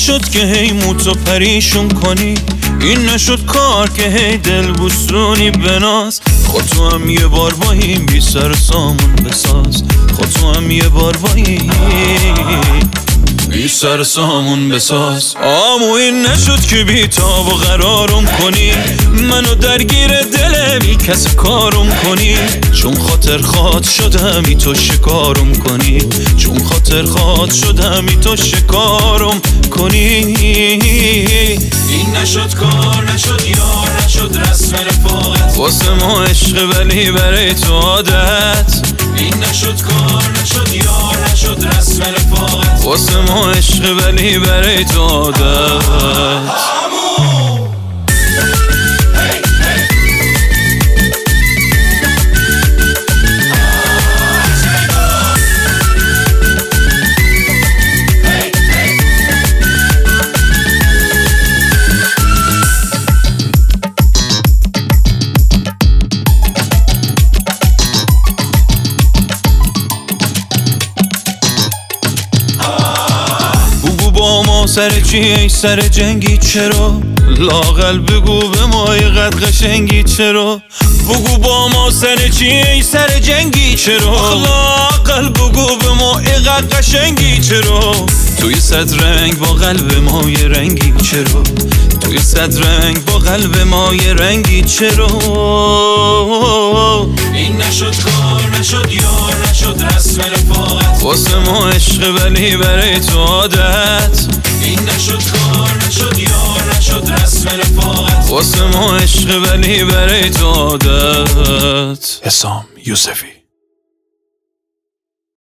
نشد که هی موتو پریشون کنی، این نشد کار که هی دل بوسونی بناز. خود تو هم یه بار با این بی سر سامون بساز، خود تو هم یه بار با این بی سر سامون بساز. آمو این نشد که بی تاب و قرارم کنی، منو درگیر دل بی کس کارم کنی. چون خاطر خواد شدم ای تو شکارم کنی، چون خاطر خواد شدم ای تو شکارم کنی. این نشد کار، نشد یار، نشد رسم رفاقت، واسه ما عشق ولی برای تو عادت. این نشد کار، نشد یار، نشد رسم رفاقت، واسه ما عشق ولی برای تو عادت. سر چی ای سر جنگی چرا؟ لااقل بگو به ما اینقدر قشنگی چرا؟ بگو با ما سر چی ای سر جنگی چرا؟ لااقل بگو به ما اینقدر قشنگی چرا؟ توی صد رنگ با قلب ما یه رنگی چرا؟ توی صد رنگ با قلب ما یه رنگی چرا؟ این نشد کار، نشد یار، نشد رسم رفاقت، واسه ما عشق ولی برای تو عادت. این نشد کار، نشد یار، نشد رسم رفاقت، واسه ما عشق ولی برای تو عادت. حسام یوسفی.